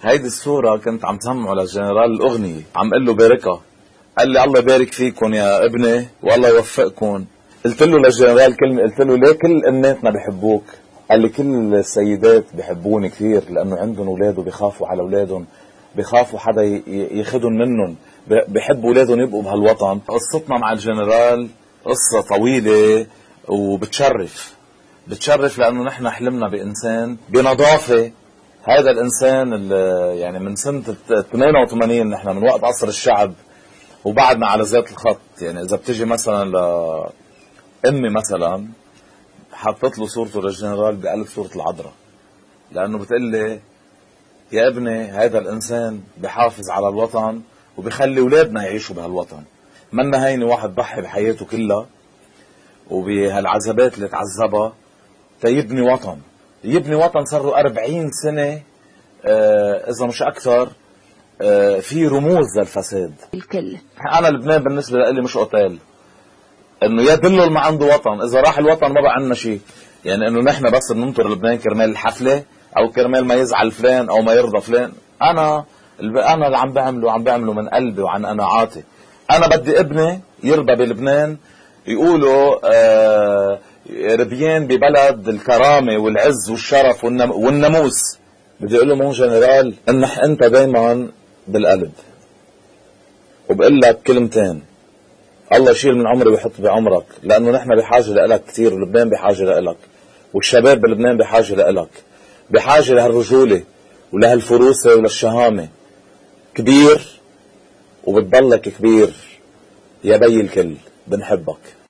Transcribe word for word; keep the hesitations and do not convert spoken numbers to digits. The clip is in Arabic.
هيدي الصورة كنت عم سمعه للجنرال الأغنية، عم قل له باركها، قال لي الله يبارك فيكم يا ابني والله يوفقكم. قلت له للجنرال كلمة، قلت له ليه كل أمناتنا بحبوك؟ قال لي كل السيدات بحبوني كثير لأنه عندهم أولاد وبيخافوا على أولادهم، بيخافوا حدا ياخدهم منهم، بحبوا أولادهم يبقوا بهالوطن. قصتنا مع الجنرال قصة طويلة وبتشرف، بتشرف لأنه نحن حلمنا بإنسان بنظافة. هذا الإنسان اللي يعني من سنة ثمانية وثمانين نحن من وقت عصر الشعب وبعدنا على ذات الخط. يعني إذا بتجي مثلا لأمي مثلا حطت له صورته للجنرال بقلب صورة العذراء، لأنه بتقلي يا ابني هذا الإنسان بحافظ على الوطن وبيخلي أولادنا يعيشوا بهالوطن. منا هيني واحد ضحي بحياته كلها وبهالعذابات اللي تعذبها تيبني وطن، يبني وطن صار له أربعين سنة آه إذا مش أكثر. آه في رموز للفساد الكل. أنا لبنان بالنسبة لي مش أوتيل، إنه يدل ما عنده وطن، إذا راح الوطن ما بقى عنا شيء. يعني إنه نحن بس بننطر لبنان كرمال الحفلة أو كرمال ما يزعل فلان أو ما يرضى فلان. أنا أنا اللي عم بعمله عم بعمله من قلبي وعن قناعاتي. أنا بدي ابني يرضى بلبنان، يقولوا آه ربيان ببلد الكرامة والعز والشرف والناموس. بدي اقول له مون جنرال انح انت دايما بالقلب، وبقول لك كلمتين، الله يشيل من عمري ويحط بعمرك، لانه نحن بحاجه لك كثير، ولبنان بحاجه لك، والشباب بلبنان بحاجه لك، بحاجه لهالرجوله ولهالفروسه وللشهامه. كبير وبتضلك كبير يا بي الكل، بنحبك.